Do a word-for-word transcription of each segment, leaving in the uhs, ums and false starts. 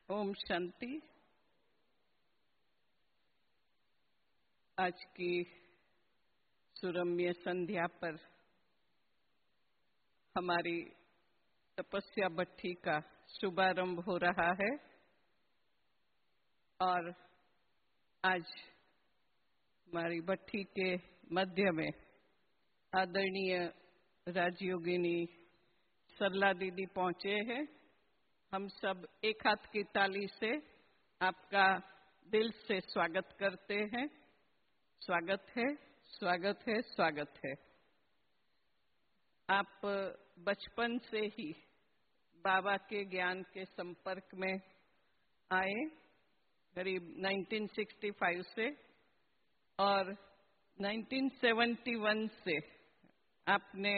ओम शांति। आज की सुरम्य संध्या पर हमारी तपस्या भट्ठी का शुभारंभ हो रहा है और आज हमारी भट्ठी के मध्य में आदरणीय राजयोगिनी सरला दीदी पहुंचे हैं। हम सब एक हाथ की ताली से आपका दिल से स्वागत करते हैं। स्वागत है, स्वागत है, स्वागत है। आप बचपन से ही बाबा के ज्ञान के संपर्क में आए, करीब उन्नीस सौ पैंसठ से, और उन्नीस सौ इकहत्तर से आपने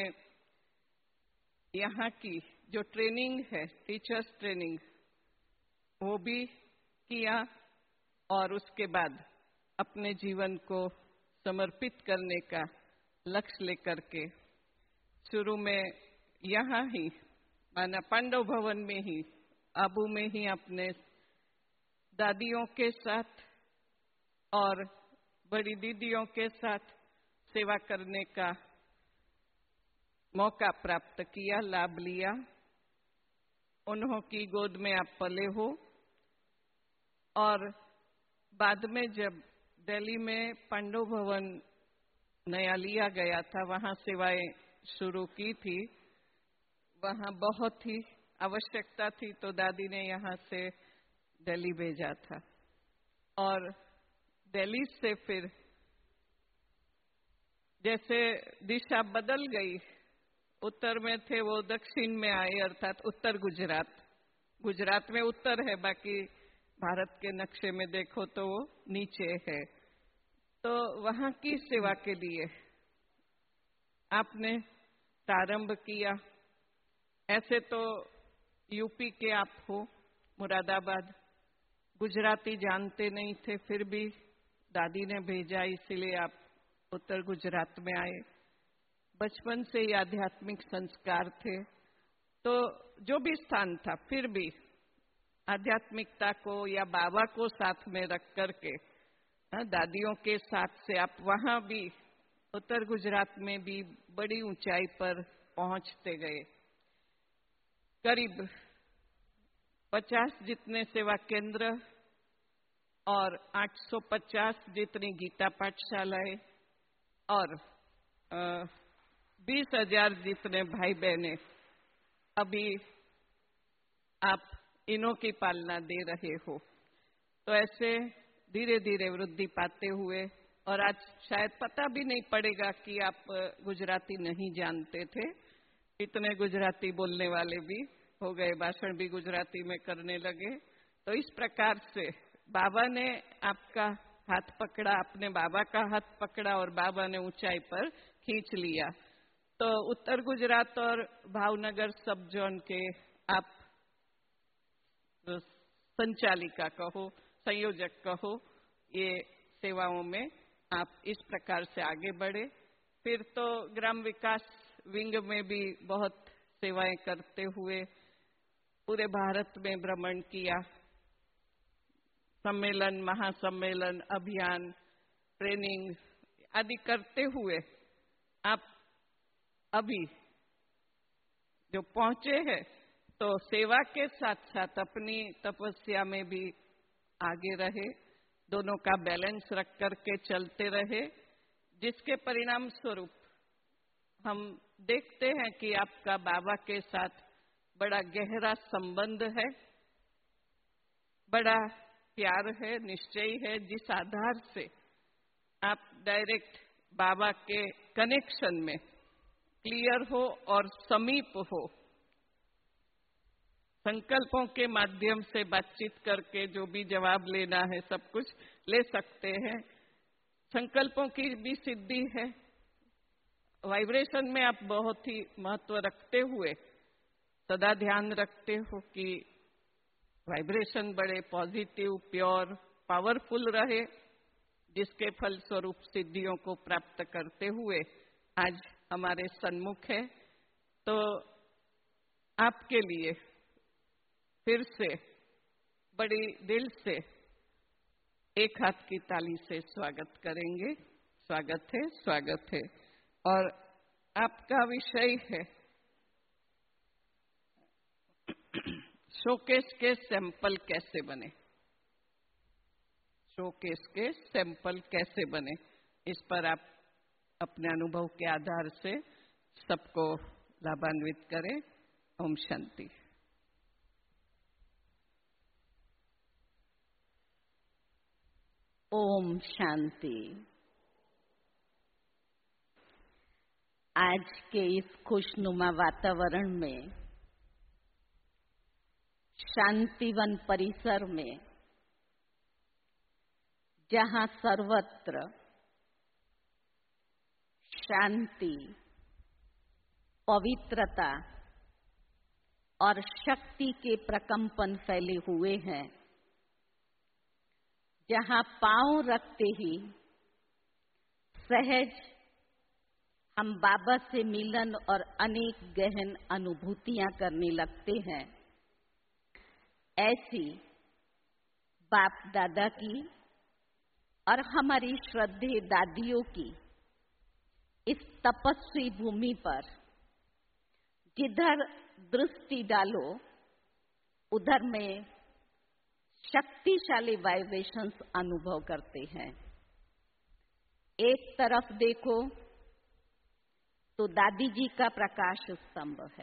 यहाँ की जो ट्रेनिंग है, टीचर्स ट्रेनिंग, वो भी किया और उसके बाद अपने जीवन को समर्पित करने का लक्ष्य लेकर के शुरू में यहाँ ही माना पांडव भवन में ही, आबू में ही अपने दादियों के साथ और बड़ी दीदियों के साथ सेवा करने का मौका प्राप्त किया, लाभ लिया। उन्हों की गोद में आप पले हो और बाद में जब दिल्ली में पांडव भवन नया लिया गया था, वहाँ सेवाएं शुरू की थी। वहाँ बहुत ही आवश्यकता थी तो दादी ने यहाँ से दिल्ली भेजा था और दिल्ली से फिर जैसे दिशा बदल गई, उत्तर में थे वो दक्षिण में आए, अर्थात उत्तर गुजरात। गुजरात में उत्तर है, बाकी भारत के नक्शे में देखो तो वो नीचे है। तो वहाँ की सेवा के लिए आपने प्रारंभ किया। ऐसे तो यूपी के आप हो, मुरादाबाद, गुजराती जानते नहीं थे, फिर भी दादी ने भेजा, इसीलिए आप उत्तर गुजरात में आए। बचपन से ही आध्यात्मिक संस्कार थे, तो जो भी स्थान था फिर भी आध्यात्मिकता को या बाबा को साथ में रख करके दादियों के साथ से आप वहाँ भी उत्तर गुजरात में भी बड़ी ऊंचाई पर पहुंचते गए। करीब पचास जितने सेवा केंद्र और आठ सौ पचास जितनी गीता पाठशालाएं और बीस हजार जितने भाई बहने अभी आप इन्हों की पालना दे रहे हो। तो ऐसे धीरे धीरे वृद्धि पाते हुए, और आज शायद पता भी नहीं पड़ेगा कि आप गुजराती नहीं जानते थे, इतने गुजराती बोलने वाले भी हो गए, भाषण भी गुजराती में करने लगे। तो इस प्रकार से बाबा ने आपका हाथ पकड़ा, आपने बाबा का हाथ पकड़ा और बाबा ने ऊंचाई पर खींच लिया। तो उत्तर गुजरात और भावनगर सब जोन के आप संचालिका कहो, संयोजक कहो, ये सेवाओं में आप इस प्रकार से आगे बढ़े। फिर तो ग्राम विकास विंग में भी बहुत सेवाएं करते हुए पूरे भारत में भ्रमण किया। सम्मेलन, महासम्मेलन, अभियान, ट्रेनिंग आदि करते हुए आप अभी जो पहुंचे हैं, तो सेवा के साथ साथ अपनी तपस्या में भी आगे रहे, दोनों का बैलेंस रख करके चलते रहे, जिसके परिणाम स्वरूप हम देखते हैं कि आपका बाबा के साथ बड़ा गहरा संबंध है, बड़ा प्यार है, निश्चय है, जिस आधार से आप डायरेक्ट बाबा के कनेक्शन में क्लियर हो और समीप हो। संकल्पों के माध्यम से बातचीत करके जो भी जवाब लेना है सब कुछ ले सकते हैं। संकल्पों की भी सिद्धि है। वाइब्रेशन में आप बहुत ही महत्व रखते हुए सदा ध्यान रखते हो कि वाइब्रेशन बड़े पॉजिटिव, प्योर, पावरफुल रहे, जिसके फल स्वरूप सिद्धियों को प्राप्त करते हुए आज हमारे सन्मुख है। तो आपके लिए फिर से बड़ी दिल से एक हाथ की ताली से स्वागत करेंगे। स्वागत है, स्वागत है। और आपका विषय है शोकेस के सैंपल कैसे बने। शोकेस के सैंपल कैसे बने, इस पर आप अपने अनुभव के आधार से सबको लाभान्वित करें। ओम शांति। ओम शांति। आज के इस खुशनुमा वातावरण में, शांतिवन परिसर में, जहां सर्वत्र शांति, पवित्रता और शक्ति के प्रकंपन फैले हुए हैं, जहां पांव रखते ही सहज हम बाबा से मिलन और अनेक गहन अनुभूतियां करने लगते हैं, ऐसी बाप दादा की और हमारी श्रद्धेय दादियों की इस तपस्वी भूमि पर जिधर दृष्टि डालो उधर में शक्तिशाली वाइब्रेशंस अनुभव करते हैं। एक तरफ देखो तो दादी जी का प्रकाश स्तंभ है।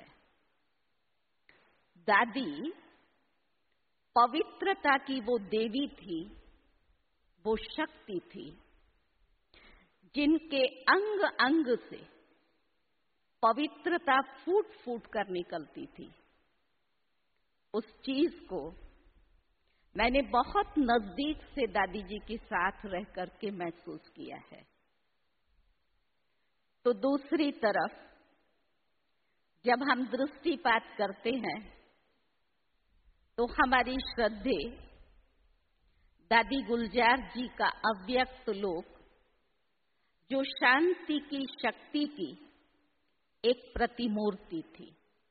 दादी पवित्रता की वो देवी थी, वो शक्ति थी, जिनके अंग अंग से पवित्रता फूट फूट कर निकलती थी। उस चीज को मैंने बहुत नजदीक से दादी जी के साथ रह करके महसूस किया है। तो दूसरी तरफ जब हम दृष्टिपात करते हैं तो हमारी श्रद्धे दादी गुलजार जी का अव्यक्त लोक, जो शांति की शक्ति की एक प्रतिमूर्ति थी।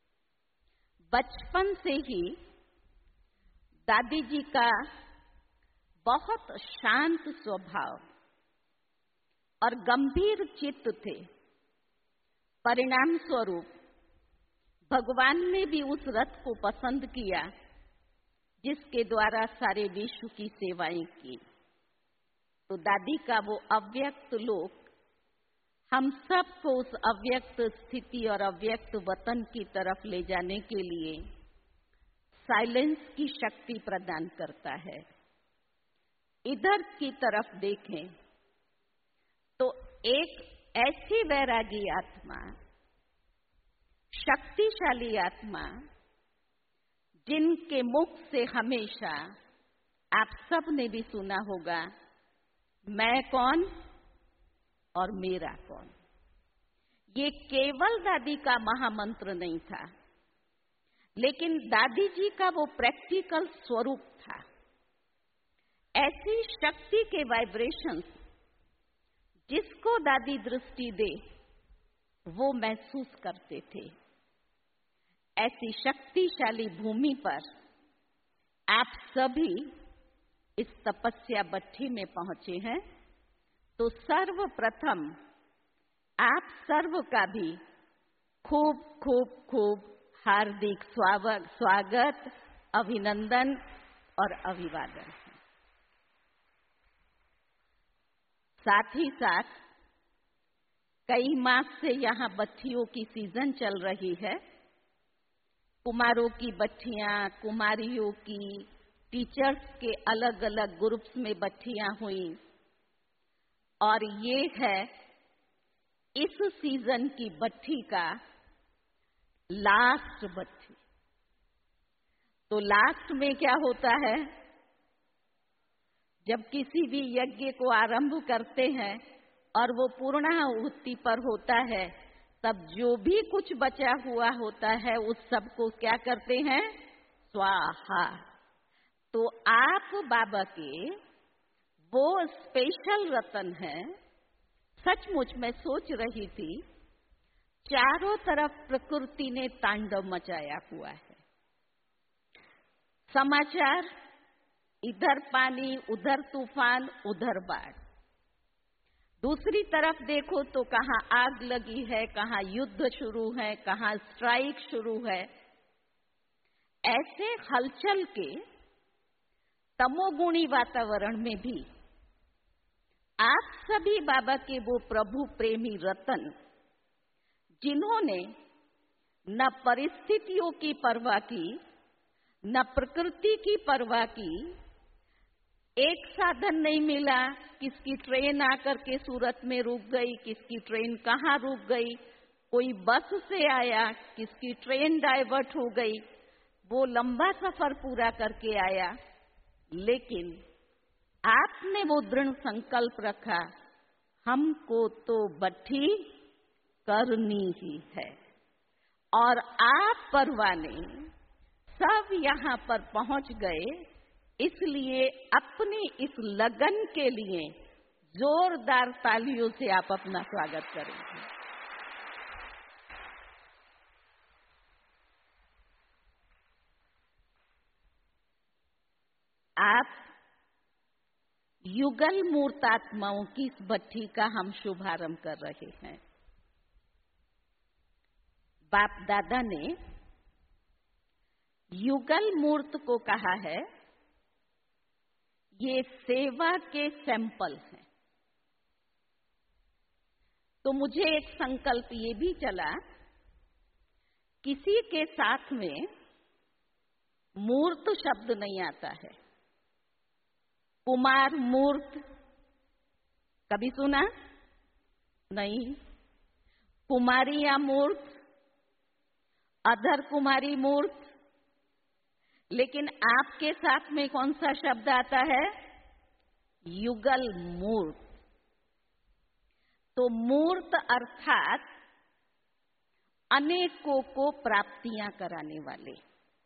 बचपन से ही दादी जी का बहुत शांत स्वभाव और गंभीर चित्त थे। परिणाम स्वरूप भगवान ने भी उस रथ को पसंद किया जिसके द्वारा सारे विश्व की सेवाएं की। तो दादी का वो अव्यक्त लोक हम सबको उस अव्यक्त स्थिति और अव्यक्त वतन की तरफ ले जाने के लिए साइलेंस की शक्ति प्रदान करता है। इधर की तरफ देखें तो एक ऐसी वैरागी आत्मा, शक्तिशाली आत्मा, जिनके मुख से हमेशा आप सब ने भी सुना होगा, मैं कौन और मेरा कौन। ये केवल दादी का महामंत्र नहीं था, लेकिन दादी जी का वो प्रैक्टिकल स्वरूप था। ऐसी शक्ति के वाइब्रेशंस जिसको दादी दृष्टि दे वो महसूस करते थे। ऐसी शक्तिशाली भूमि पर आप सभी इस तपस्या भट्ठी में पहुंचे हैं, तो सर्वप्रथम आप सर्व का भी खूब खूब खूब हार्दिक स्वागत स्वागत अभिनंदन और अभिवादन है। साथ ही साथ कई मास से यहाँ बच्चियों की सीजन चल रही है। कुमारों की बच्चियां, कुमारियों की, टीचर्स के अलग अलग ग्रुप्स में बच्चियां हुई, और ये है इस सीजन की बच्ची का लास्ट बच्ची। तो लास्ट में क्या होता है, जब किसी भी यज्ञ को आरंभ करते हैं और वो पूर्णाहुति पर होता है, तब जो भी कुछ बचा हुआ होता है उस सबको क्या करते हैं, स्वाहा। तो आप बाबा के वो स्पेशल रतन है। सचमुच मैं सोच रही थी, चारों तरफ प्रकृति ने तांडव मचाया हुआ है। समाचार इधर पानी, उधर तूफान, उधर बाढ़। दूसरी तरफ देखो तो कहाँ आग लगी है, कहाँ युद्ध शुरू है, कहाँ स्ट्राइक शुरू है। ऐसे हलचल के तमोगुणी वातावरण में भी आप सभी बाबा के वो प्रभु प्रेमी रतन, जिन्होंने न परिस्थितियों की परवाह की, न प्रकृति की परवाह की, एक साधन नहीं मिला, किसकी ट्रेन आकर के सूरत में रुक गई, किसकी ट्रेन कहाँ रुक गई, कोई बस से आया, किसकी ट्रेन डाइवर्ट हो गई, वो लंबा सफर पूरा करके आया, लेकिन आपने वो दृढ़ संकल्प रखा, हमको तो बट्ठी करनी ही है। और आप परवाने सब यहाँ पर पहुंच गए, इसलिए अपनी इस लगन के लिए जोरदार तालियों से आप अपना स्वागत करेंगे। आप युगल मूर्तात्माओं की इस भट्ठी का हम शुभारंभ कर रहे हैं। बाप दादा ने युगल मूर्त को कहा है, ये सेवा के सैंपल हैं। तो मुझे एक संकल्प ये भी चला, किसी के साथ में मूर्त शब्द नहीं आता है। कुमार मूर्त कभी सुना नहीं, कुमारिया मूर्त, अधर कुमारी मूर्त, लेकिन आपके साथ में कौन सा शब्द आता है? युगल मूर्त। तो मूर्त अर्थात अनेकों को प्राप्तियां कराने वाले।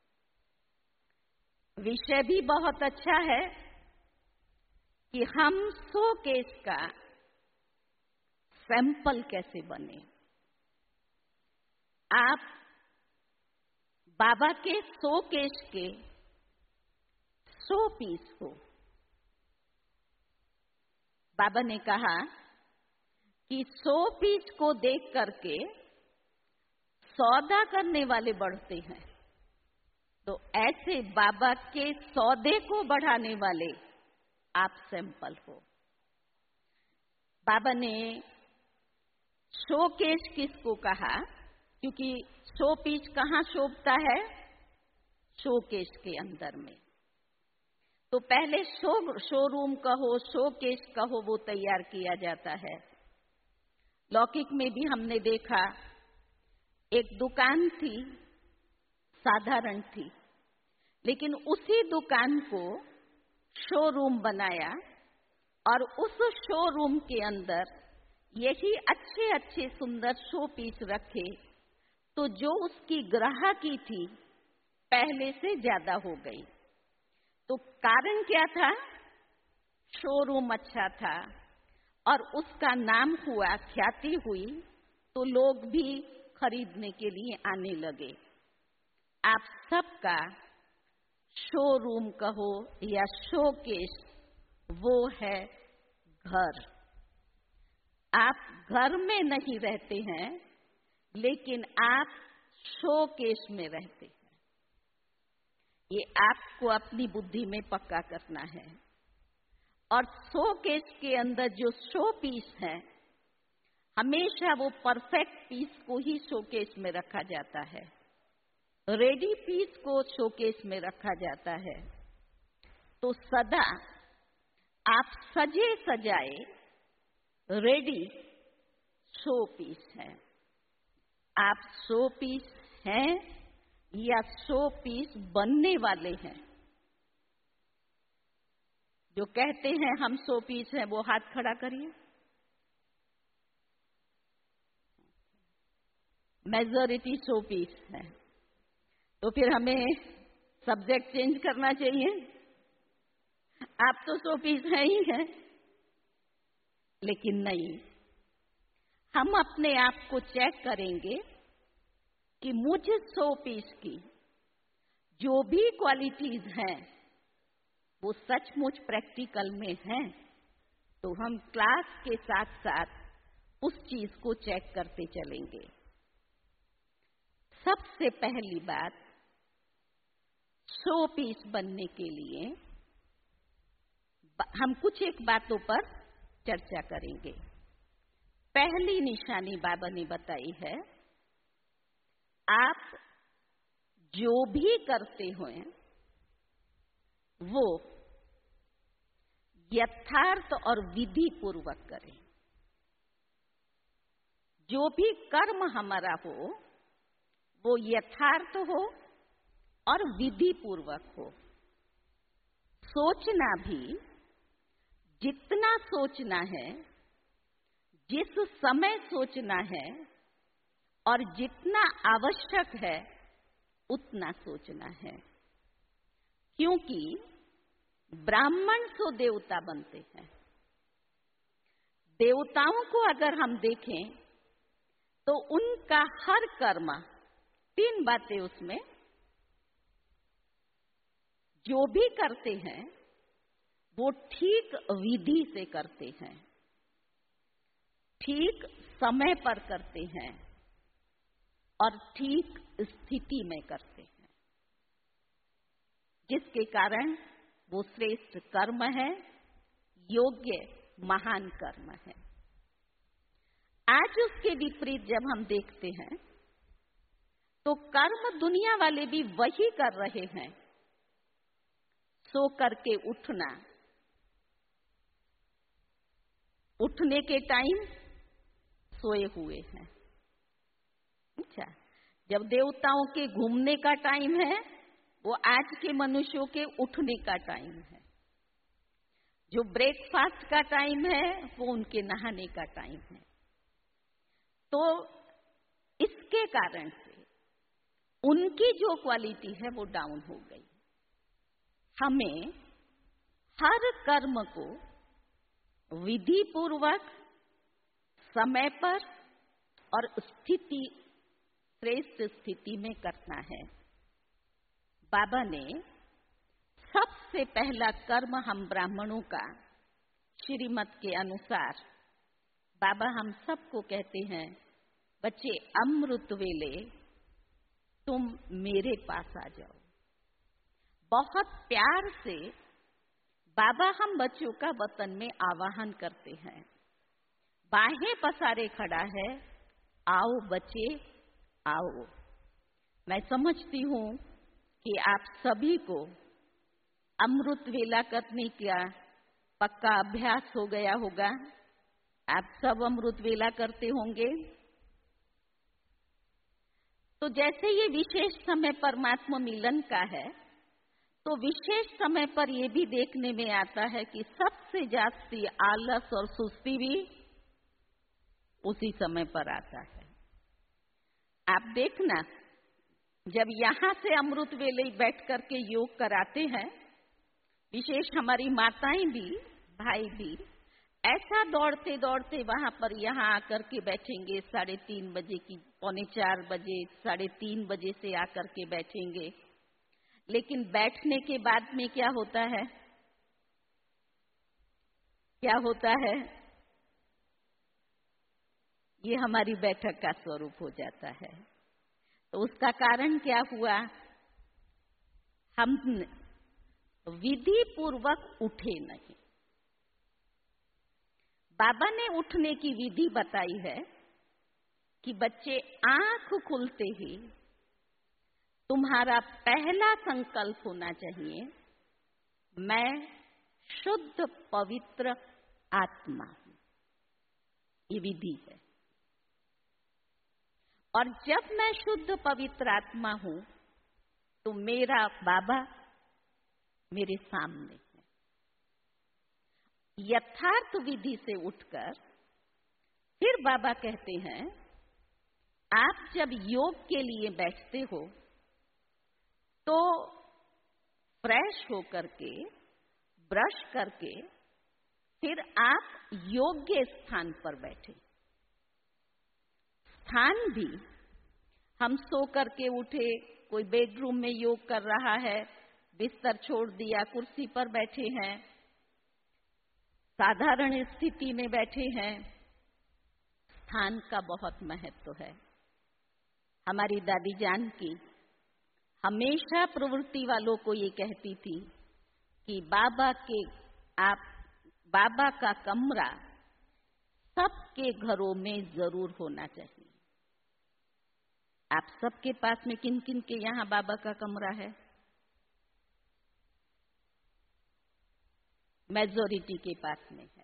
विषय भी बहुत अच्छा है कि हम सो केस का सैंपल कैसे बने। आप बाबा के सो केस के सो पीस हो। बाबा ने कहा कि सो पीस को देख करके सौदा करने वाले बढ़ते हैं, तो ऐसे बाबा के सौदे को बढ़ाने वाले आप सैंपल हो। बाबा ने शोकेश किसको कहा? क्योंकि शो पीस कहाँ शोभता है? शोकेश के अंदर में। तो पहले शो शोरूम कहो, शोकेश कहो, वो तैयार किया जाता है। लौकिक में भी हमने देखा, एक दुकान थी, साधारण थी, लेकिन उसी दुकान को शोरूम बनाया और उस शोरूम के अंदर यही अच्छे अच्छे सुंदर शो पीस रखे, तो जो उसकी ग्राहकी थी पहले से ज्यादा हो गई। तो कारण क्या था? शोरूम अच्छा था और उसका नाम हुआ, ख्याति हुई, तो लोग भी खरीदने के लिए आने लगे। आप सबका शोरूम कहो या शोकेस, वो है घर। आप घर में नहीं रहते हैं, लेकिन आप शोकेस में रहते हैं। ये आपको अपनी बुद्धि में पक्का करना है। और शोकेस के अंदर जो शो पीस है, हमेशा वो परफेक्ट पीस को ही शोकेस में रखा जाता है, रेडी पीस को शोकेस में रखा जाता है। तो सदा आप सजे सजाए रेडी शो पीस हैं। आप शो पीस हैं या शो पीस बनने वाले हैं? जो कहते हैं हम शो पीस हैं, वो हाथ खड़ा करिए। मेजॉरिटी शो पीस है, तो फिर हमें सब्जेक्ट चेंज करना चाहिए। आप तो शो पीस है ही हैं, लेकिन नहीं, हम अपने आप को चेक करेंगे कि मुझे शो पीस की जो भी क्वालिटीज हैं, वो सचमुच प्रैक्टिकल में हैं, तो हम क्लास के साथ साथ उस चीज को चेक करते चलेंगे। सबसे पहली बात, शो पीस बनने के लिए हम कुछ एक बातों पर चर्चा करेंगे। पहली निशानी बाबा ने बताई है, आप जो भी करते हो वो यथार्थ और विधि पूर्वक करें। जो भी कर्म हमारा हो वो यथार्थ हो और विधि पूर्वक हो। सोचना भी जितना सोचना है, जिस समय सोचना है और जितना आवश्यक है उतना सोचना है, क्योंकि ब्राह्मण सो देवता बनते हैं। देवताओं को अगर हम देखें तो उनका हर कर्म, तीन बातें उसमें, जो भी करते हैं वो ठीक विधि से करते हैं, ठीक समय पर करते हैं और ठीक स्थिति में करते हैं, जिसके कारण वो श्रेष्ठ कर्म है, योग्य महान कर्म है। आज उसके विपरीत जब हम देखते हैं तो कर्म दुनिया वाले भी वही कर रहे हैं। सो करके उठना, उठने के टाइम सोए हुए हैं। अच्छा, जब देवताओं के घूमने का टाइम है वो आज के मनुष्यों के उठने का टाइम है। जो ब्रेकफास्ट का टाइम है वो उनके नहाने का टाइम है। तो इसके कारण से उनकी जो क्वालिटी है वो डाउन हो गई। हमें हर कर्म को विधि पूर्वक, समय पर और स्थिति, श्रेष्ठ स्थिति में करना है। बाबा ने सबसे पहला कर्म हम ब्राह्मणों का, श्रीमत के अनुसार बाबा हम सबको कहते हैं, बच्चे अमृत वेले तुम मेरे पास आ जाओ। बहुत प्यार से बाबा हम बच्चों का वतन में आवाहन करते हैं। बाहें पसारे खड़ा है, आओ बच्चे आओ। मैं समझती हूँ कि आप सभी को अमृत वेला करने का पक्का अभ्यास हो गया होगा। आप सब अमृत वेला करते होंगे। तो जैसे ये विशेष समय परमात्मा मिलन का है, तो विशेष समय पर ये भी देखने में आता है कि सबसे जास्ती आलस और सुस्ती भी उसी समय पर आता है। आप देखना, जब यहाँ से अमृत वेले बैठ करके योग कराते हैं, विशेष हमारी माताएं भी, भाई भी, ऐसा दौड़ते दौड़ते वहां पर यहाँ आकर के बैठेंगे। साढ़े तीन बजे की, पौने चार बजे, साढ़े तीन बजे से आकर के बैठेंगे। लेकिन बैठने के बाद में क्या होता है? क्या होता है? ये हमारी बैठक का स्वरूप हो जाता है। तो उसका कारण क्या हुआ? हम विधि पूर्वक उठे नहीं। बाबा ने उठने की विधि बताई है कि बच्चे आंख खुलते ही तुम्हारा पहला संकल्प होना चाहिए, मैं शुद्ध पवित्र आत्मा हूं। ये विधि है। और जब मैं शुद्ध पवित्र आत्मा हूं तो मेरा बाबा मेरे सामने है। यथार्थ विधि से उठकर फिर बाबा कहते हैं, आप जब योग के लिए बैठते हो तो फ्रेश होकर के, ब्रश करके फिर आप योग्य स्थान पर बैठे। स्थान भी, हम सो करके उठे, कोई बेडरूम में योग कर रहा है बिस्तर छोड़ दिया, कुर्सी पर बैठे हैं, साधारण स्थिति में बैठे हैं। स्थान का बहुत महत्व है। हमारी दादी जानकी हमेशा प्रवृत्ति वालों को ये कहती थी कि बाबा के आप बाबा का कमरा सबके घरों में जरूर होना चाहिए। आप सबके पास में किन किन के यहाँ बाबा का कमरा है? मेजॉरिटी के पास में है।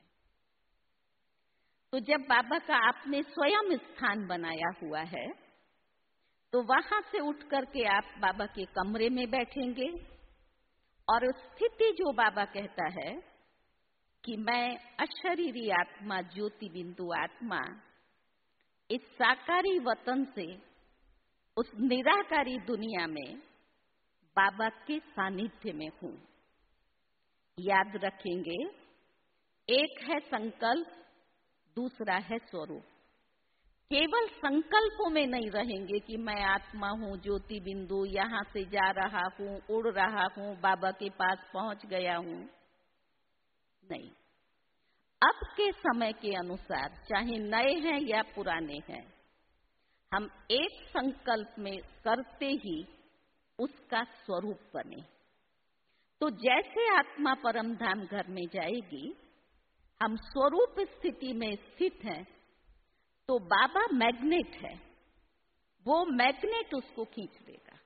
तो जब बाबा का आपने स्वयं स्थान बनाया हुआ है तो वहां से उठ करके आप बाबा के कमरे में बैठेंगे और स्थिति जो बाबा कहता है कि मैं अशरीरी आत्मा, ज्योति बिंदु आत्मा, इस साकारी वतन से उस निराकारी दुनिया में बाबा के सानिध्य में हूं। याद रखेंगे, एक है संकल्प, दूसरा है स्वरूप। केवल संकल्पों में नहीं रहेंगे कि मैं आत्मा हूं, ज्योति बिंदु, यहां से जा रहा हूं, उड़ रहा हूं, बाबा के पास पहुंच गया हूं। नहीं, अब के समय के अनुसार, चाहे नए हैं या पुराने हैं, हम एक संकल्प में करते ही उसका स्वरूप बने। तो जैसे आत्मा परम धाम घर में जाएगी, हम स्वरूप स्थिति में स्थित हैं, तो बाबा मैग्नेट है, वो मैग्नेट उसको खींच लेगा।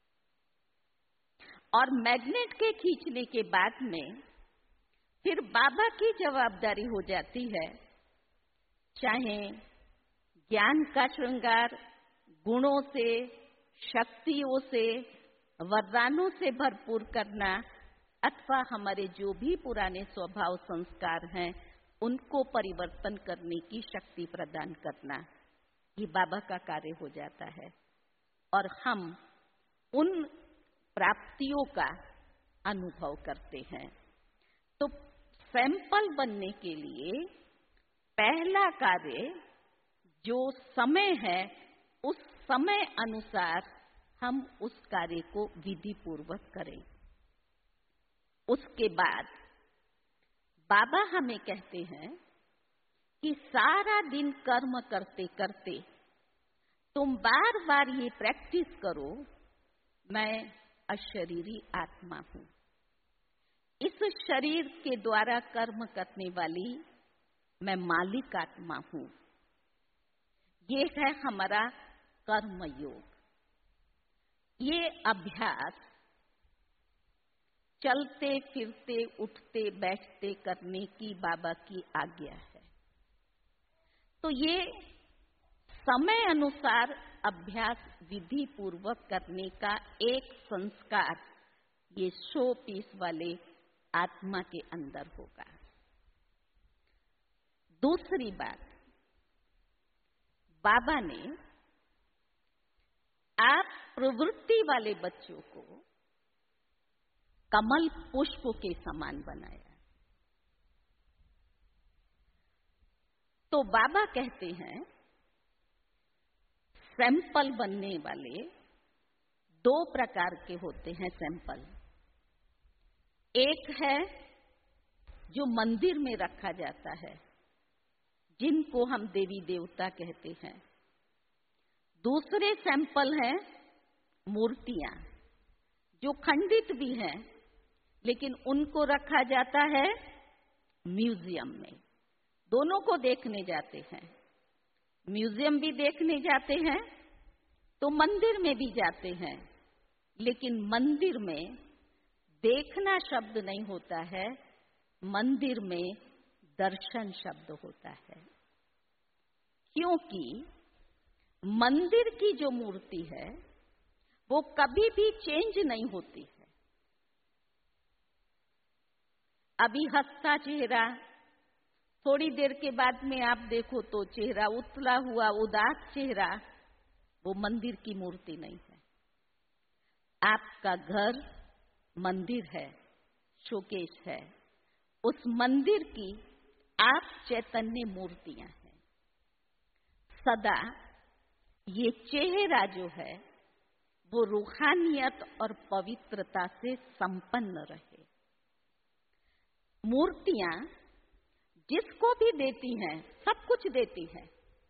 और मैग्नेट के खींचने के बाद में फिर बाबा की जवाबदारी हो जाती है, चाहे ज्ञान का श्रृंगार, गुणों से, शक्तियों से, वरदानों से भरपूर करना, अथवा हमारे जो भी पुराने स्वभाव संस्कार हैं उनको परिवर्तन करने की शक्ति प्रदान करना, ये बाबा का कार्य हो जाता है। और हम उन प्राप्तियों का अनुभव करते हैं। तो सैंपल बनने के लिए पहला कार्य जो समय है, उस समय अनुसार हम उस कार्य को विधि पूर्वक करें। उसके बाद बाबा हमें कहते हैं कि सारा दिन कर्म करते करते तुम बार बार ये प्रैक्टिस करो, मैं अशरीरी आत्मा हूं। इस शरीर के द्वारा कर्म करने वाली मैं मालिक आत्मा हूं। ये है हमारा कर्म योग। ये अभ्यास चलते फिरते, उठते बैठते करने की बाबा की आज्ञा है। तो ये समय अनुसार अभ्यास विधि पूर्वक करने का एक संस्कार ये शो पीस वाले आत्मा के अंदर होगा। दूसरी बात, बाबा ने आप प्रवृत्ति वाले बच्चों को कमल पुष्प के समान बनाया। तो बाबा कहते हैं सैंपल बनने वाले दो प्रकार के होते हैं सैंपल। एक है जो मंदिर में रखा जाता है, जिनको हम देवी देवता कहते हैं। दूसरे सैंपल हैं मूर्तियां, जो खंडित भी हैं, लेकिन उनको रखा जाता है म्यूजियम में। दोनों को देखने जाते हैं, म्यूजियम भी देखने जाते हैं तो मंदिर में भी जाते हैं। लेकिन मंदिर में देखना शब्द नहीं होता है, मंदिर में दर्शन शब्द होता है। क्योंकि मंदिर की जो मूर्ति है वो कभी भी चेंज नहीं होती है। अभी हंसता चेहरा, थोड़ी देर के बाद में आप देखो तो चेहरा उतला हुआ उदास चेहरा, वो मंदिर की मूर्ति नहीं है। आपका घर मंदिर है, शोकेश है, उस मंदिर की आप चैतन्य मूर्तियां हैं। सदा ये चेहरा जो है वो रूहानियत और पवित्रता से संपन्न रहे। मूर्तियां जिसको भी देती हैं, सब कुछ देती हैं।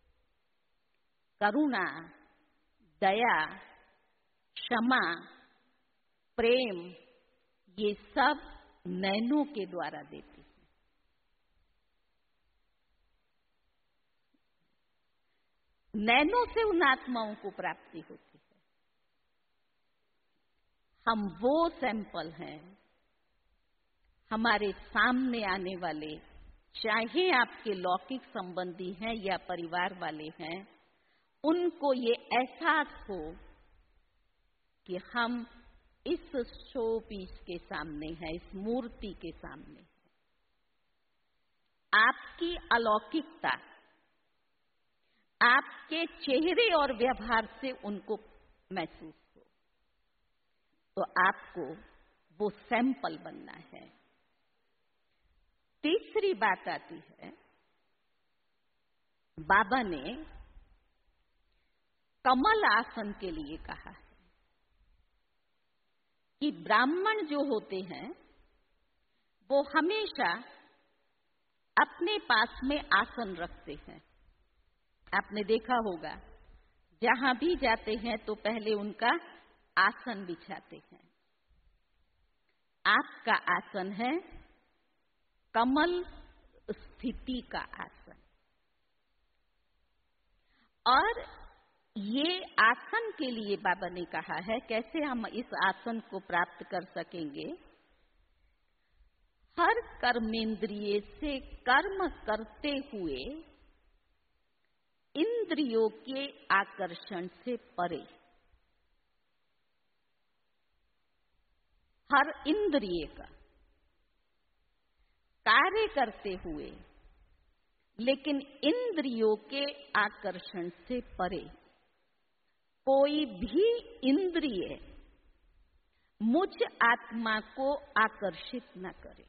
करुणा, दया, क्षमा, प्रेम, ये सब नैनों के द्वारा देती है। नैनों से उन आत्माओं को प्राप्ति होती है। हम वो सैंपल हैं। हमारे सामने आने वाले, चाहे आपके लौकिक संबंधी हैं या परिवार वाले हैं, उनको ये एहसास हो कि हम इस शो पीस के सामने हैं, इस मूर्ति के सामने हैं। आपकी अलौकिकता आपके चेहरे और व्यवहार से उनको महसूस हो, तो आपको वो सैंपल बनना है। तीसरी बात आती है, बाबा ने कमल आसन के लिए कहा है कि ब्राह्मण जो होते हैं वो हमेशा अपने पास में आसन रखते हैं। आपने देखा होगा, जहां भी जाते हैं तो पहले उनका आसन बिछाते हैं। आपका आसन है कमल स्थिति का आसन। और ये आसन के लिए बाबा ने कहा है, कैसे हम इस आसन को प्राप्त कर सकेंगे। हर कर्मेंद्रिय से कर्म करते हुए इंद्रियों के आकर्षण से परे, हर इंद्रिय का कार्य करते हुए लेकिन इंद्रियों के आकर्षण से परे, कोई भी इंद्रिय मुझ आत्मा को आकर्षित न करे।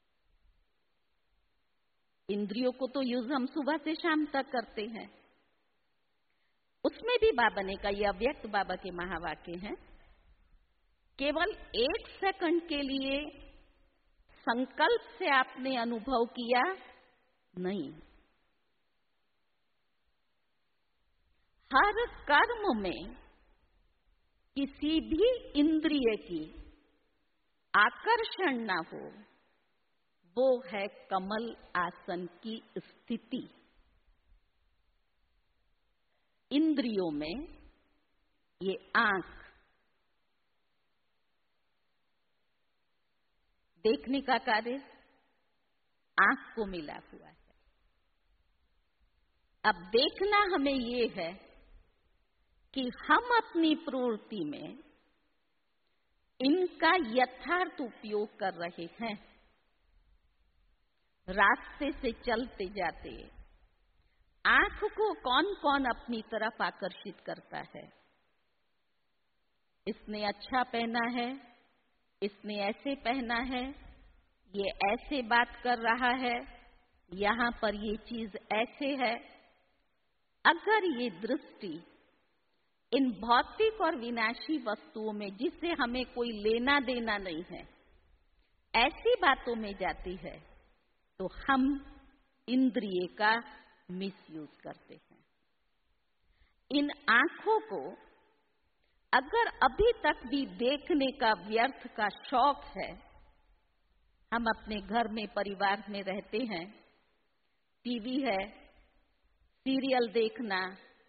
इंद्रियों को तो यूज हम सुबह से शाम तक करते हैं। उसमें भी बाबा ने कहा, यह अव्यक्त बाबा के महावाक्य हैं, केवल एक सेकंड के लिए संकल्प से आपने अनुभव किया नहीं। हर कर्म में किसी भी इंद्रिय की आकर्षण ना हो, वो है कमल आसन की स्थिति। इंद्रियों में ये आंख, देखने का कार्य आंख को मिला हुआ है। अब देखना हमें ये है कि हम अपनी प्रवृत्ति में इनका यथार्थ उपयोग कर रहे हैं। रास्ते से चलते जाते आंख को कौन कौन अपनी तरफ आकर्षित करता है। इसने अच्छा पहना है, इसने ऐसे पहना है, ये ऐसे बात कर रहा है, यहां पर ये चीज ऐसे है। अगर ये दृष्टि इन भौतिक और विनाशी वस्तुओं में, जिससे हमें कोई लेना देना नहीं है, ऐसी बातों में जाती है, तो हम इंद्रिय का मिसयूज करते हैं। इन आंखों को अगर अभी तक भी देखने का व्यर्थ का शौक है, हम अपने घर में परिवार में रहते हैं, टीवी है, सीरियल देखना,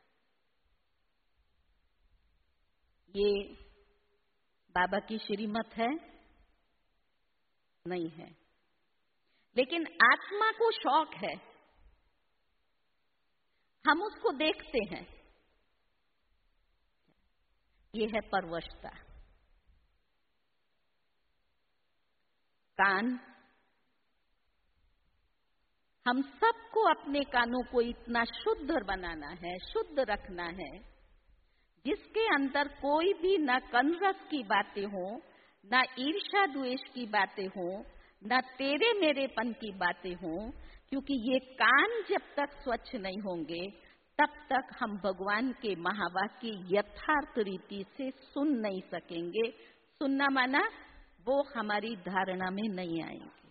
ये बाबा की श्रीमत है नहीं है। लेकिन आत्मा को शौक है, हम उसको देखते हैं। ये है परवशता। कान, हम सबको अपने कानों को इतना शुद्ध बनाना है, शुद्ध रखना है, जिसके अंदर कोई भी न कनरस की बातें हो, न ईर्ष्या द्वेष की बातें हो, न तेरे मेरेपन की बातें हो। क्योंकि ये कान जब तक स्वच्छ नहीं होंगे, तब तक हम भगवान के महावाक्य यथार्थ रीति से सुन नहीं सकेंगे। सुनना माना वो हमारी धारणा में नहीं आएंगे।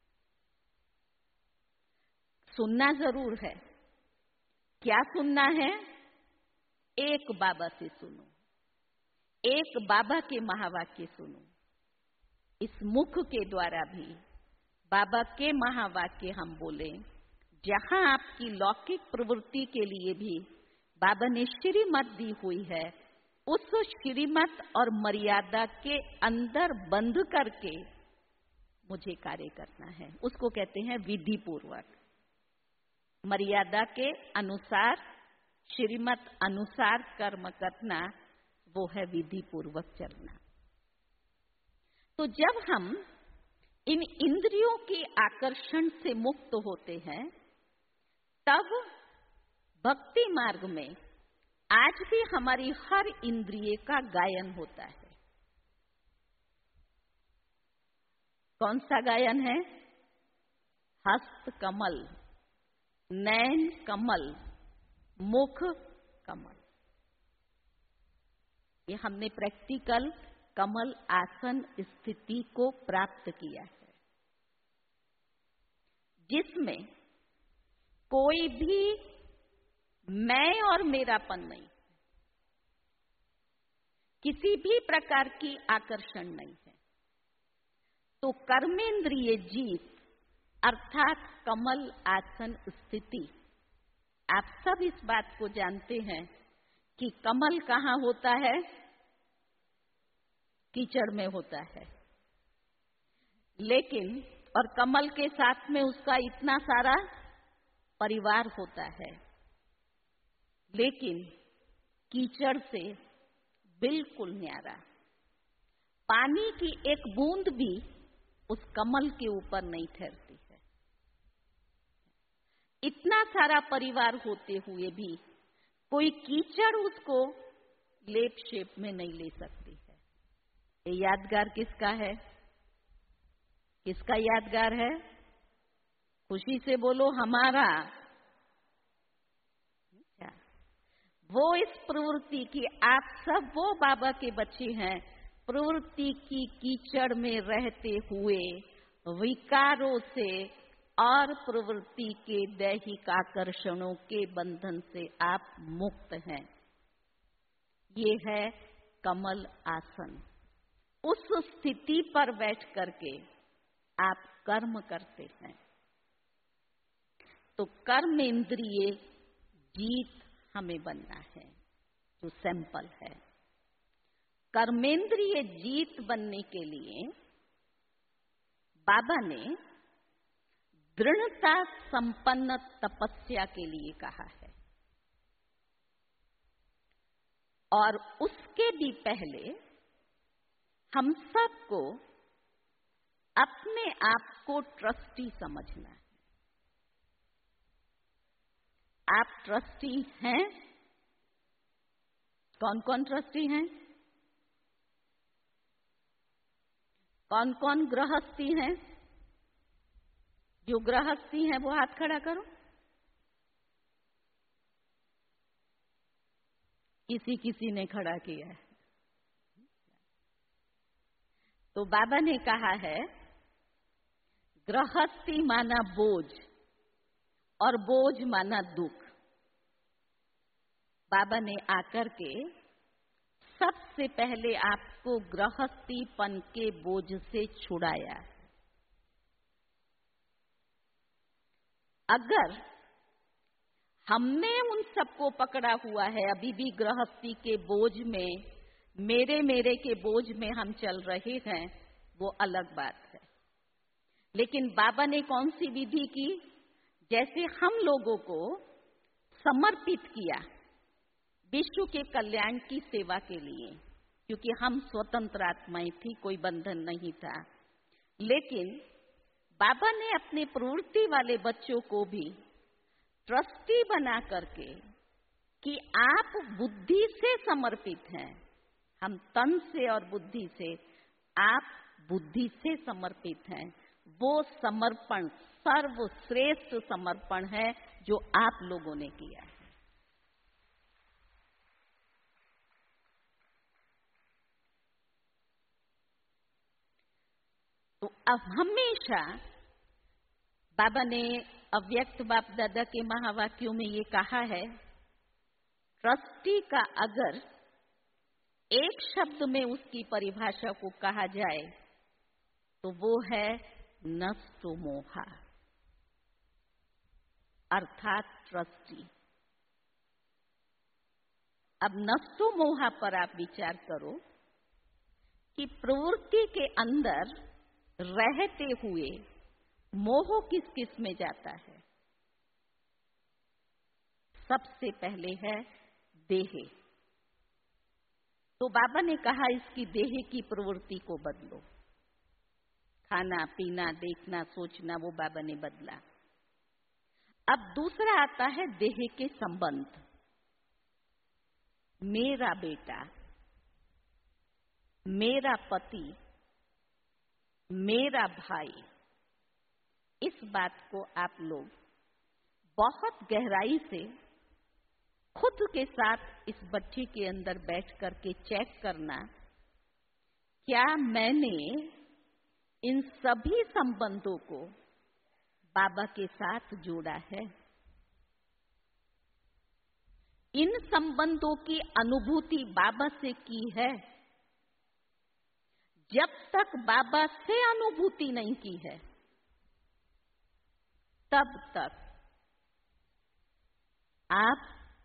सुनना जरूर है। क्या सुनना है? एक बाबा से सुनो, एक बाबा के महावाक्य सुनो। इस मुख के द्वारा भी बाबा के महावाक्य हम बोले। जहां आपकी लौकिक प्रवृत्ति के लिए भी बाबा ने श्रीमत दी हुई है, उस श्रीमत और मर्यादा के अंदर बंद करके मुझे कार्य करना है। उसको कहते हैं विधि पूर्वक। मर्यादा के अनुसार, श्रीमत अनुसार कर्म करना, वो है विधि पूर्वक चलना। तो जब हम इन इंद्रियों के आकर्षण से मुक्त होते हैं, तब भक्ति मार्ग में आज भी हमारी हर इंद्रिय का गायन होता है। कौन सा गायन है? हस्त कमल, नैन कमल, मुख कमल। ये हमने प्रैक्टिकल कमल आसन स्थिति को प्राप्त किया है, जिसमें कोई भी मैं और मेरापन नहीं, किसी भी प्रकार की आकर्षण नहीं है। तो कर्मेंद्रिय जीत अर्थात कमल आसन स्थिति। आप सब इस बात को जानते हैं कि कमल कहाँ होता है? कीचड़ में होता है। लेकिन और कमल के साथ में उसका इतना सारा परिवार होता है, लेकिन कीचड़ से बिल्कुल न्यारा। पानी की एक बूंद भी उस कमल के ऊपर नहीं ठहरती है। इतना सारा परिवार होते हुए भी कोई कीचड़ उसको लेप शेप में नहीं ले सकती है। ये यादगार किसका है? किसका यादगार है? खुशी से बोलो, हमारा। वो इस प्रवृत्ति की, आप सब वो बाबा के बच्चे हैं, प्रवृत्ति की कीचड़ में रहते हुए विकारों से और प्रवृत्ति के दैहिक आकर्षणों के बंधन से आप मुक्त हैं। ये है कमल आसन। उस स्थिति पर बैठ करके आप कर्म करते हैं। तो कर्म इंद्रिय जीत हमें बनना है, जो सैंपल है। कर्मेंद्रिय जीत बनने के लिए बाबा ने दृढ़ता संपन्न तपस्या के लिए कहा है। और उसके भी पहले हम सबको अपने आप को ट्रस्टी समझना है। आप ट्रस्टी हैं? कौन कौन ट्रस्टी हैं? कौन कौन गृहस्थी हैं? जो गृहस्थी हैं वो हाथ खड़ा करो। किसी किसी ने खड़ा किया है। तो बाबा ने कहा है, गृहस्थी माना बोझ और बोझ माना दुख। बाबा ने आकर के सबसे पहले आपको गृहस्थीपन के बोझ से छुड़ाया। अगर हमने उन सबको पकड़ा हुआ है, अभी भी गृहस्थी के बोझ में, मेरे मेरे के बोझ में हम चल रहे हैं, वो अलग बात है। लेकिन बाबा ने कौन सी विधि की? जैसे हम लोगों को समर्पित किया विश्व के कल्याण की सेवा के लिए, क्योंकि हम स्वतंत्र आत्माएं थी, कोई बंधन नहीं था। लेकिन बाबा ने अपने प्रवृत्ति वाले बच्चों को भी ट्रस्टी बना करके कि आप बुद्धि से समर्पित हैं, हम तन से और बुद्धि से, आप बुद्धि से समर्पित हैं। वो समर्पण सर्वश्रेष्ठ समर्पण है जो आप लोगों ने किया है। अब हमेशा बाबा ने अव्यक्त बाप दादा के महावाक्यों में ये कहा है, ट्रस्टी का अगर एक शब्द में उसकी परिभाषा को कहा जाए तो वो है नष्टो मोहा, अर्थात ट्रस्टी। अब नष्टो मोहा पर आप विचार करो कि प्रवृत्ति के अंदर रहते हुए मोह किस किस में जाता है। सबसे पहले है देह। तो बाबा ने कहा इसकी देह की प्रवृत्ति को बदलो। खाना पीना देखना सोचना वो बाबा ने बदला। अब दूसरा आता है देह के संबंध। मेरा बेटा, मेरा पति, मेरा भाई, इस बात को आप लोग बहुत गहराई से खुद के साथ इस भट्ठी के अंदर बैठ करके चेक करना, क्या मैंने इन सभी संबंधों को बाबा के साथ जोड़ा है? इन संबंधों की अनुभूति बाबा से की है? जब तक बाबा से अनुभूति नहीं की है तब तक आप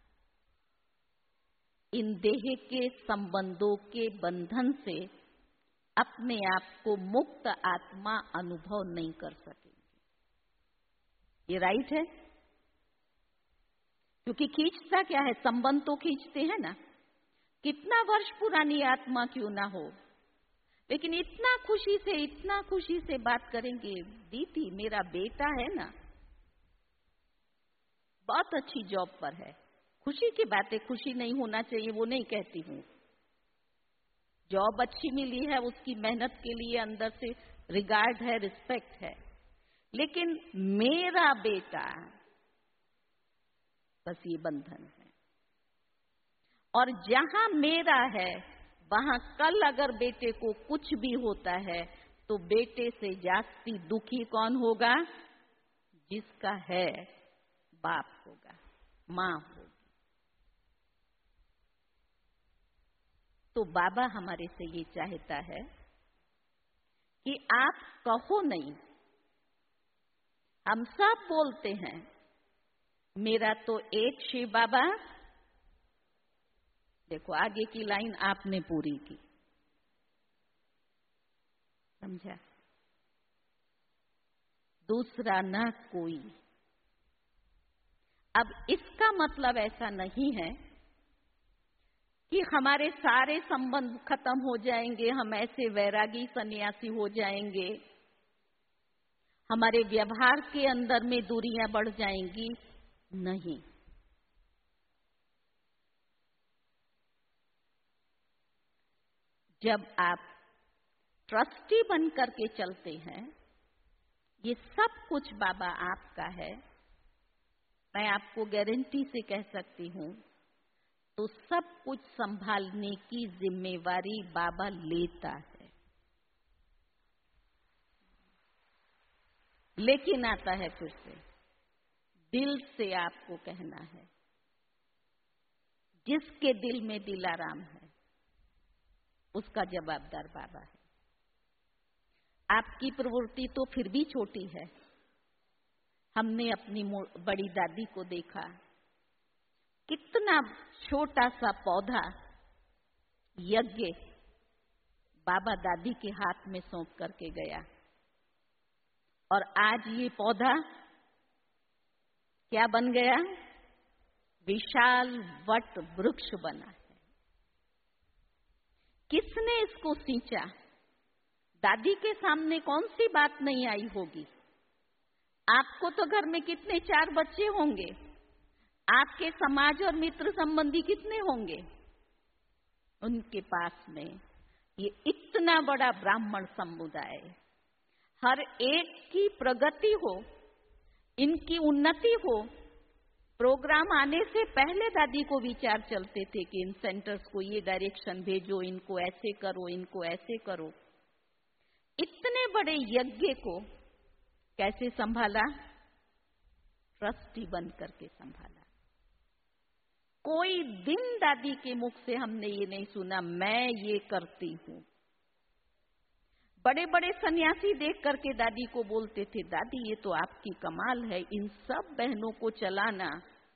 इन देह के संबंधों के बंधन से अपने आप को मुक्त आत्मा अनुभव नहीं कर सकेंगे। ये राइट है? क्योंकि खींचता क्या है? संबंध तो खींचते हैं ना। कितना वर्ष पुरानी आत्मा क्यों ना हो, लेकिन इतना खुशी से इतना खुशी से बात करेंगे, दीदी मेरा बेटा है ना, बहुत अच्छी जॉब पर है। खुशी की बात है, खुशी नहीं होना चाहिए वो नहीं कहती हूँ। जॉब अच्छी मिली है, उसकी मेहनत के लिए अंदर से रिगार्ड है, रिस्पेक्ट है, लेकिन मेरा बेटा, बस ये बंधन है। और जहां मेरा है वहां कल अगर बेटे को कुछ भी होता है तो बेटे से जास्ती दुखी कौन होगा? जिसका है बाप होगा, मां होगी। तो बाबा हमारे से ये चाहता है कि आप कहो नहीं। हम सब बोलते हैं मेरा तो एक शिव बाबा। देखो आगे की लाइन आपने पूरी की, समझा? दूसरा ना कोई। अब इसका मतलब ऐसा नहीं है कि हमारे सारे संबंध खत्म हो जाएंगे, हम ऐसे वैरागी सन्यासी हो जाएंगे, हमारे व्यवहार के अंदर में दूरियां बढ़ जाएंगी। नहीं, जब आप ट्रस्टी बन करके चलते हैं, ये सब कुछ बाबा आपका है, मैं आपको गारंटी से कह सकती हूं, तो सब कुछ संभालने की जिम्मेवारी बाबा लेता है। लेकिन आता है फिर से, दिल से आपको कहना है, जिसके दिल में दिलाराम है उसका जवाबदार बाबा है। आपकी प्रवृत्ति तो फिर भी छोटी है। हमने अपनी बड़ी दादी को देखा, कितना छोटा सा पौधा यज्ञ बाबा दादी के हाथ में सौंप करके गया, और आज ये पौधा क्या बन गया? विशाल वट वृक्ष बना है। किसने इसको सींचा? दादी के सामने कौन सी बात नहीं आई होगी? आपको तो घर में कितने चार बच्चे होंगे, आपके समाज और मित्र संबंधी कितने होंगे? उनके पास में ये इतना बड़ा ब्राह्मण समुदाय, हर एक की प्रगति हो, इनकी उन्नति हो। प्रोग्राम आने से पहले दादी को विचार चलते थे कि इन सेंटर्स को ये डायरेक्शन भेजो, इनको ऐसे करो, इनको ऐसे करो। इतने बड़े यज्ञ को कैसे संभाला? ट्रस्टी बन करके संभाला। कोई दिन दादी के मुख से हमने ये नहीं सुना मैं ये करती हूं। बड़े बड़े सन्यासी देख करके दादी को बोलते थे, दादी ये तो आपकी कमाल है, इन सब बहनों को चलाना।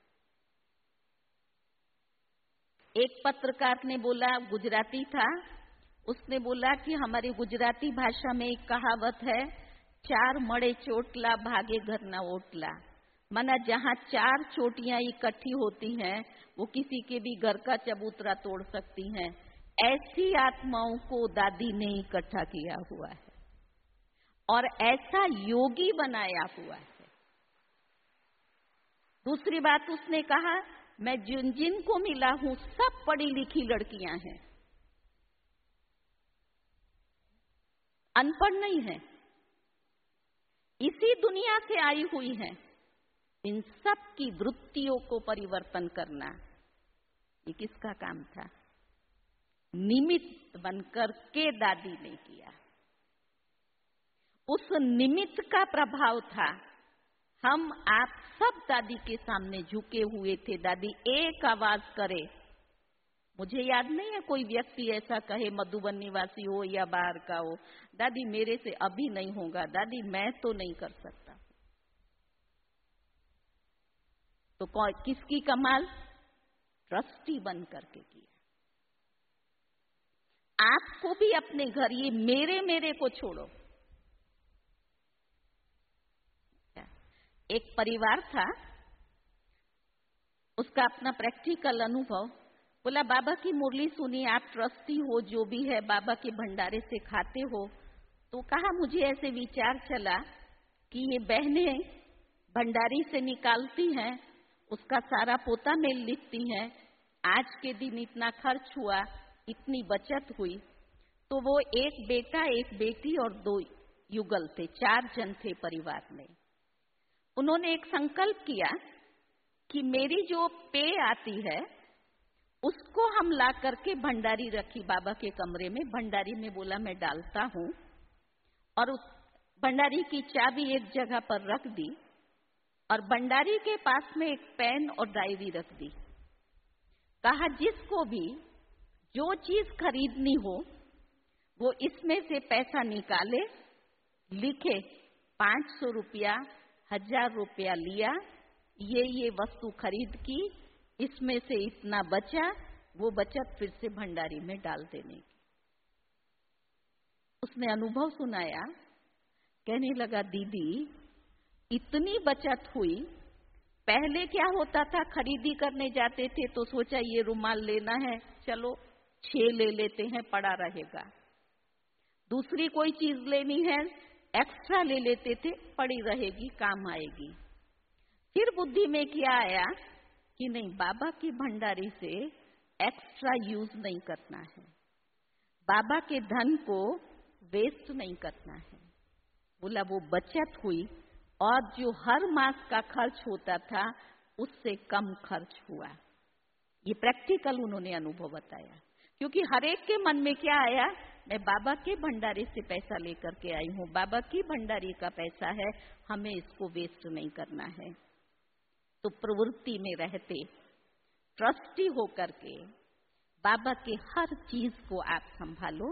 एक पत्रकार ने बोला, गुजराती था, उसने बोला कि हमारी गुजराती भाषा में एक कहावत है, चार मड़े चोटला भागे घर ना ओटला। माना जहां चार चोटियां इकट्ठी होती हैं वो किसी के भी घर का चबूतरा तोड़ सकती हैं। ऐसी आत्माओं को दादी ने इकट्ठा किया हुआ है और ऐसा योगी बनाया हुआ है। दूसरी बात उसने कहा, मैं जिन जिन को मिला हूं सब पढ़ी लिखी लड़कियां हैं, अनपढ़ नहीं है, इसी दुनिया से आई हुई हैं। इन सब की वृत्तियों को परिवर्तन करना ये किसका काम था? निमित्त बनकर के दादी ने किया। उस निमित्त का प्रभाव था, हम आप सब दादी के सामने झुके हुए थे। दादी एक आवाज करे, मुझे याद नहीं है कोई व्यक्ति ऐसा कहे, मधुबन निवासी हो या बाहर का हो, दादी मेरे से अभी नहीं होगा, दादी मैं तो नहीं कर सकता। तो किसकी कमाल? ट्रस्टी बन करके किया। आपको भी अपने घर, ये मेरे मेरे को छोड़ो। एक परिवार था, उसका अपना प्रैक्टिकल अनुभव, बोला बाबा की मुरली सुनी, आप ट्रस्टी हो, जो भी है बाबा के भंडारे से खाते हो। तो कहा मुझे ऐसे विचार चला कि ये बहनें भंडारी से निकालती हैं, उसका सारा पोता मेल लिखती हैं, आज के दिन इतना खर्च हुआ, इतनी बचत हुई। तो वो एक बेटा एक बेटी और दो युगल थे, चार जन थे परिवार में। उन्होंने एक संकल्प किया कि मेरी जो पे आती है उसको हम ला करके भंडारी रखी बाबा के कमरे में। भंडारी में बोला मैं डालता हूं, और उस भंडारी की चाबी एक जगह पर रख दी और भंडारी के पास में एक पेन और डायरी रख दी। कहा जिसको भी जो चीज खरीदनी हो वो इसमें से पैसा निकाले, लिखे पांच सौ रुपया, हजार रुपया लिया, ये ये वस्तु खरीद की, इसमें से इतना बचा, वो बचत फिर से भंडारी में डाल देने की। उसने अनुभव सुनाया, कहने लगा दीदी इतनी बचत हुई। पहले क्या होता था, खरीदी करने जाते थे तो सोचा ये रुमाल लेना है, चलो छह ले लेते हैं, पड़ा रहेगा। दूसरी कोई चीज लेनी है, एक्स्ट्रा ले लेते थे, पड़ी रहेगी, काम आएगी। फिर बुद्धि में क्या आया कि नहीं, बाबा की भंडारी से एक्स्ट्रा यूज नहीं करना है, बाबा के धन को वेस्ट नहीं करना है। बोला वो बचत हुई और जो हर मास का खर्च होता था उससे कम खर्च हुआ। ये प्रैक्टिकल उन्होंने अनुभव बताया, क्योंकि हर एक के मन में क्या आया, मैं बाबा के भंडारे से पैसा लेकर के आई हूं, बाबा की भंडारी का पैसा है, हमें इसको वेस्ट नहीं करना है। तो प्रवृत्ति में रहते ट्रस्टी होकर के बाबा के हर चीज को आप संभालो।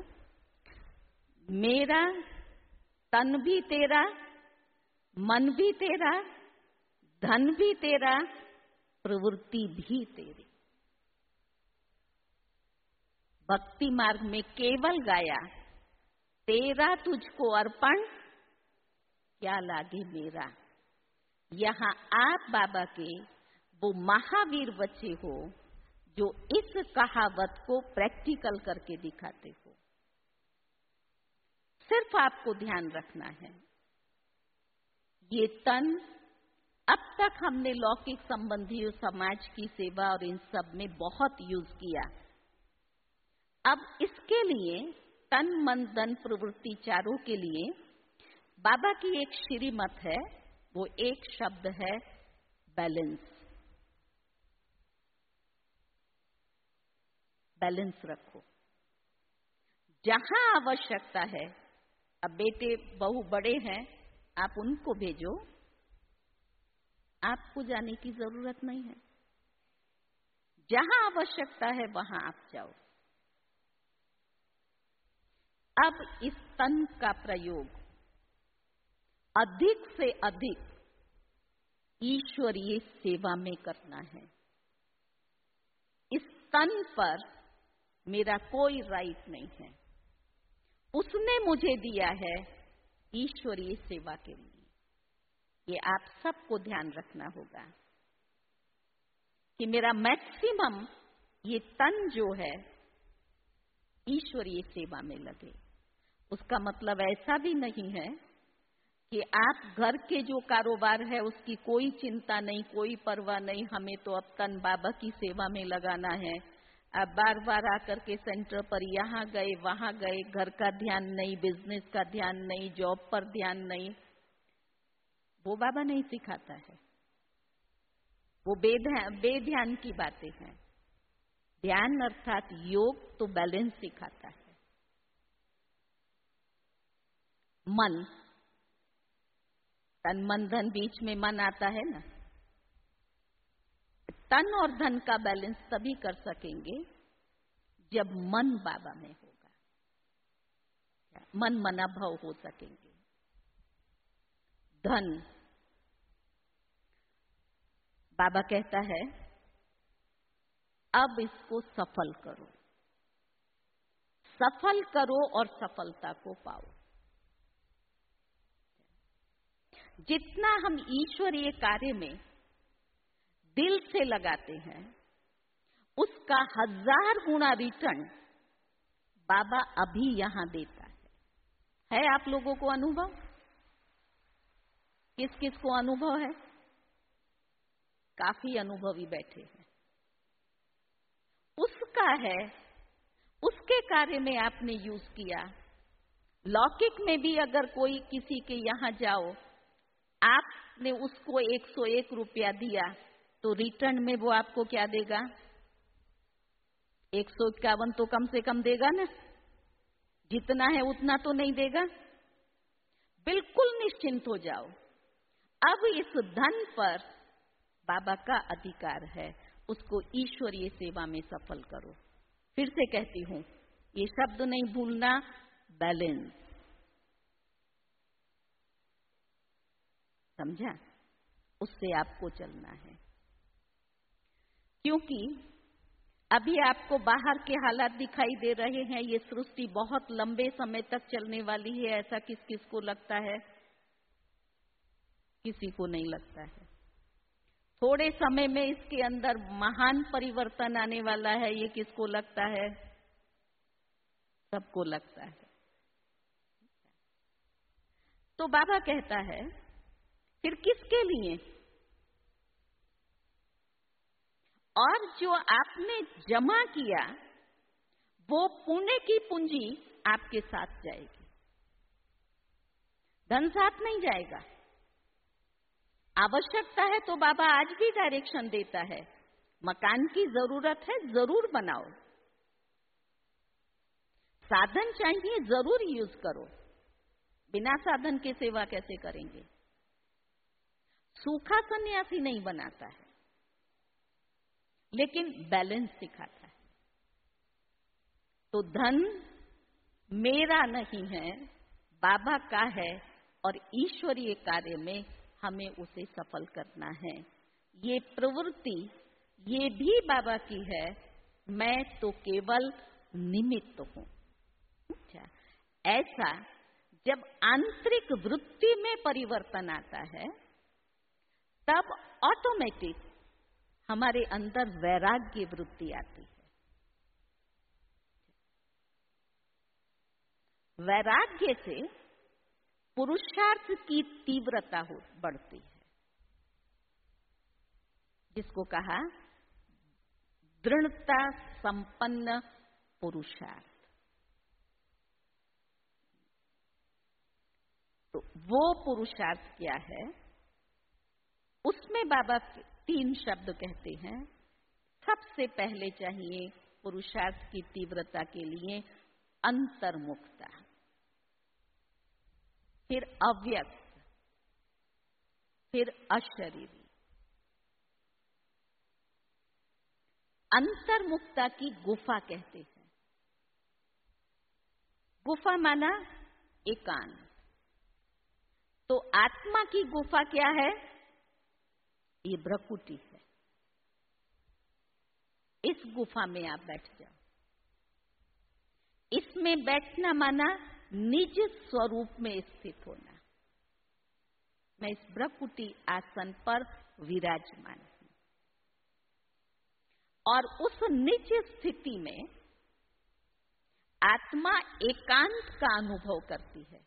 मेरा तन भी तेरा, मन भी तेरा, धन भी तेरा, प्रवृत्ति भी तेरी। भक्ति मार्ग में केवल गाया, तेरा तुझको अर्पण, क्या लागे मेरा। यहां आप बाबा के वो महावीर बच्चे हो जो इस कहावत को प्रैक्टिकल करके दिखाते हो। सिर्फ आपको ध्यान रखना है, ये तन अब तक हमने लौकिक संबंधी समाज की सेवा और इन सब में बहुत यूज किया। अब इसके लिए तन मन धन प्रवृत्ति चारों के लिए बाबा की एक श्रीमत है, वो एक शब्द है बैलेंस। बैलेंस रखो, जहां आवश्यकता है अब बेटे बहू बड़े हैं, आप उनको भेजो, आपको जाने की जरूरत नहीं है। जहां आवश्यकता है वहां आप जाओ। अब इस तन का प्रयोग अधिक से अधिक ईश्वरीय सेवा में करना है। इस तन पर मेरा कोई राइट नहीं है, उसने मुझे दिया है ईश्वरीय सेवा के लिए। ये आप सबको ध्यान रखना होगा कि मेरा मैक्सिमम ये तन जो है ईश्वरीय सेवा में लगे। उसका मतलब ऐसा भी नहीं है कि आप घर के जो कारोबार है उसकी कोई चिंता नहीं, कोई परवाह नहीं, हमें तो अब तन बाबा की सेवा में लगाना है। अब बार बार आकर के सेंटर पर यहाँ गए वहां गए, घर का ध्यान नहीं, बिजनेस का ध्यान नहीं, जॉब पर ध्यान नहीं, वो बाबा नहीं सिखाता है। वो बेध्यान बेध्यान की बातें हैं। ध्यान अर्थात योग तो बैलेंस सिखाता है। मन, तन मन धन, बीच में मन आता है ना। तन और धन का बैलेंस तभी कर सकेंगे जब मन बाबा में होगा, मन मना भाव हो सकेंगे। धन, बाबा कहता है अब इसको सफल करो, सफल करो और सफलता को पाओ। जितना हम ईश्वरीय कार्य में दिल से लगाते हैं उसका हजार गुना रिटर्न बाबा अभी यहां देता है। है आप लोगों को अनुभव? किस किस को अनुभव है? काफी अनुभवी बैठे हैं। उसका है, उसके कार्य में आपने यूज किया। लौकिक में भी अगर कोई किसी के यहां जाओ, आपने उसको एक सौ एक रुपया दिया तो रिटर्न में वो आपको क्या देगा? एक सौ इक्यावन तो कम से कम देगा ना। जितना है उतना तो नहीं देगा। बिल्कुल निश्चिंत हो जाओ। अब इस धन पर बाबा का अधिकार है, उसको ईश्वरीय सेवा में सफल करो। फिर से कहती हूं, ये शब्द नहीं भूलना, बैलेंस। समझा? उससे आपको चलना है। क्योंकि अभी आपको बाहर के हालात दिखाई दे रहे हैं, ये सृष्टि बहुत लंबे समय तक चलने वाली है, ऐसा किस किस को लगता है? किसी को नहीं लगता है। थोड़े समय में इसके अंदर महान परिवर्तन आने वाला है, ये किसको लगता है? सबको लगता है। तो बाबा कहता है फिर किसके लिए? और जो आपने जमा किया वो पुण्य की पूंजी आपके साथ जाएगी, धन साथ नहीं जाएगा। आवश्यकता है तो बाबा आज भी डायरेक्शन देता है, मकान की जरूरत है जरूर बनाओ, साधन चाहिए जरूर यूज करो। बिना साधन के सेवा कैसे करेंगे? सूखा सन्यासी नहीं बनाता है, लेकिन बैलेंस सिखाता है। तो धन मेरा नहीं है, बाबा का है, और ईश्वरीय कार्य में हमें उसे सफल करना है। ये प्रवृत्ति ये भी बाबा की है, मैं तो केवल निमित्त हूं। अच्छा, ऐसा जब आंतरिक वृत्ति में परिवर्तन आता है तब ऑटोमेटिक हमारे अंदर वैराग्य वृत्ति आती है। वैराग्य से पुरुषार्थ की तीव्रता हो बढ़ती है, जिसको कहा दृढ़ता संपन्न पुरुषार्थ। तो वो पुरुषार्थ क्या है? उसमें बाबा तीन शब्द कहते हैं। सबसे पहले चाहिए पुरुषार्थ की तीव्रता के लिए अंतर्मुखता। फिर अव्यक्त, फिर अशरीरी। अंतर्मुखता की गुफा कहते हैं। गुफा माना एकांत। तो आत्मा की गुफा क्या है? ये भ्रकुटी है। इस गुफा में आप बैठ जाओ। इसमें बैठना माना निज स्वरूप में स्थित होना। मैं इस भ्रकुटी आसन पर विराजमान हूं और उस निज स्थिति में आत्मा एकांत का अनुभव करती है।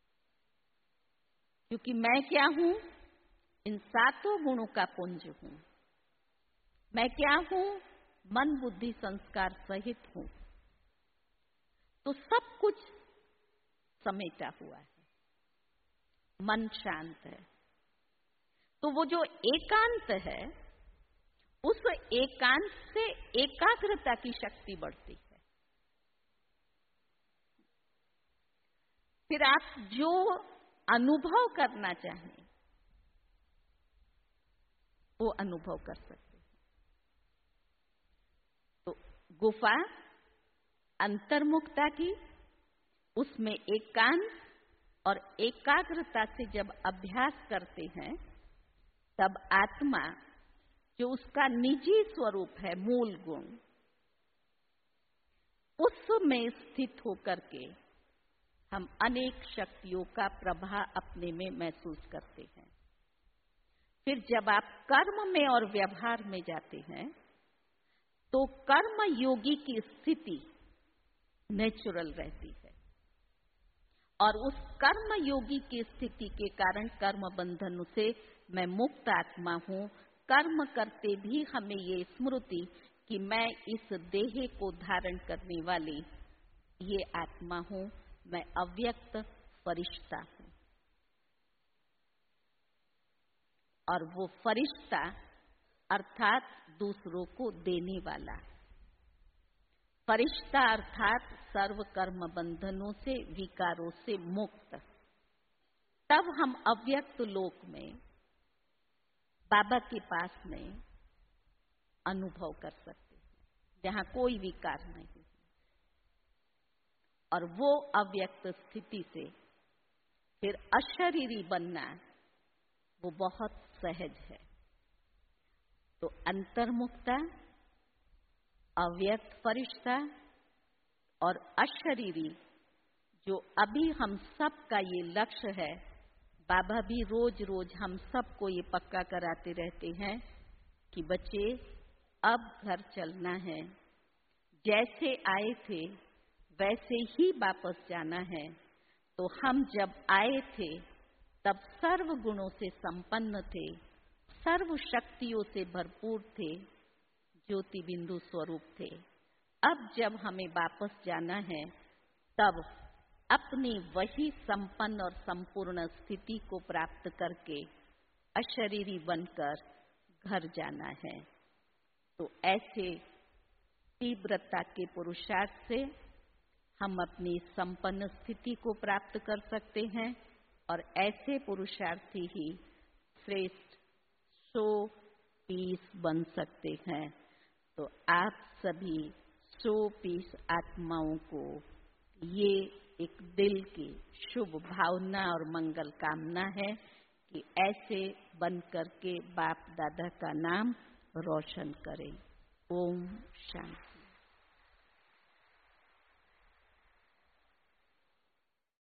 क्योंकि मैं क्या हूं? इन सातों गुणों का पुंज हूं। मैं क्या हूं? मन बुद्धि संस्कार सहित हूं। तो सब कुछ समेटा हुआ है। मन शांत है। तो वो जो एकांत है, उस एकांत से एकाग्रता की शक्ति बढ़ती है। फिर आप जो अनुभव करना चाहें वो अनुभव कर सकते हैं। तो गुफा अंतर्मुखता की, उसमें एकांत और एकाग्रता से जब अभ्यास करते हैं, तब आत्मा जो उसका निजी स्वरूप है, मूल गुण, उसमें स्थित होकर के हम अनेक शक्तियों का प्रभाव अपने में महसूस करते हैं। फिर जब आप कर्म में और व्यवहार में जाते हैं, तो कर्म योगी की स्थिति नेचुरल रहती है और उस कर्म योगी की स्थिति के कारण कर्म बंधन से मैं मुक्त आत्मा हूं। कर्म करते भी हमें ये स्मृति कि मैं इस देह को धारण करने वाली ये आत्मा हूं, मैं अव्यक्त फरिश्ता हूं। और वो फरिश्ता अर्थात दूसरों को देने वाला। फरिश्ता अर्थात सर्व कर्म बंधनों से, विकारों से मुक्त। तब हम अव्यक्त लोक में बाबा के पास में अनुभव कर सकते हैं, जहां कोई विकार नहीं। और वो अव्यक्त स्थिति से फिर अशरीरी बनना वो बहुत सहज है। तो अंतर्मुखता, अव्यक्त फरिश्ता और अशरीरी, जो अभी हम सब का ये लक्ष्य है। बाबा भी रोज रोज हम सबको ये पक्का कराते रहते हैं कि बच्चे अब घर चलना है, जैसे आए थे वैसे ही वापस जाना है। तो हम जब आए थे तब सर्व गुणों से संपन्न थे, सर्व शक्तियों से भरपूर थे, ज्योति बिंदु स्वरूप थे। अब जब हमें वापस जाना है तब अपनी वही संपन्न और संपूर्ण स्थिति को प्राप्त करके अशरीरी बनकर घर जाना है। तो ऐसे तीव्रता के पुरुषार्थ से हम अपनी संपन्न स्थिति को प्राप्त कर सकते हैं और ऐसे पुरुषार्थी ही श्रेष्ठ सो पीस बन सकते हैं। तो आप सभी सो पीस आत्माओं को ये एक दिल की शुभ भावना और मंगल कामना है कि ऐसे बन करके बाप दादा का नाम रोशन करें। ओम शांति।